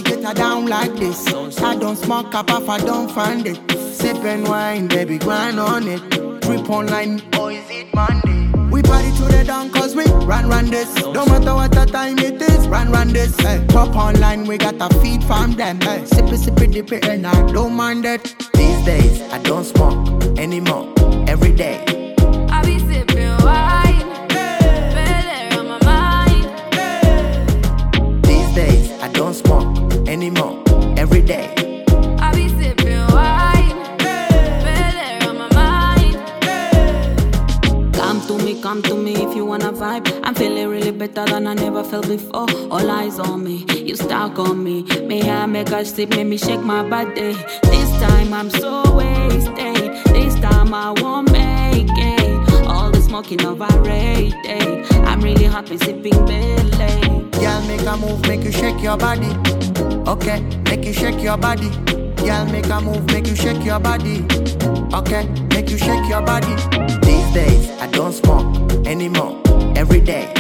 get her down like this. I don't smoke up if I don't find it. Sippin' wine, baby, grind on it. Trip online, or is it Monday? We party to the dawn cause we run this. No matter what the time it is, run this. Top online, we got a feed from them. Sippy, dip it, and I don't mind it. These days, I don't smoke anymore. Every day. I be sipping wine, better on my mind. These days, I don't smoke anymore. Every day. I be sipping wine, better on my mind. Come to me if you wanna vibe. I'm feeling really better than I never felt before. All eyes on me, you stuck on me. May I make a sip, make me shake my body. This time I'm so wasted. This time I won't make it. All the smoking overrated. I'm really happy sipping belly. Girl, make a move, make you shake your body. Okay, make you shake your body. Girl, make a move, make you shake your body. Okay, make you shake your body. These days, I don't smoke anymore. Every day.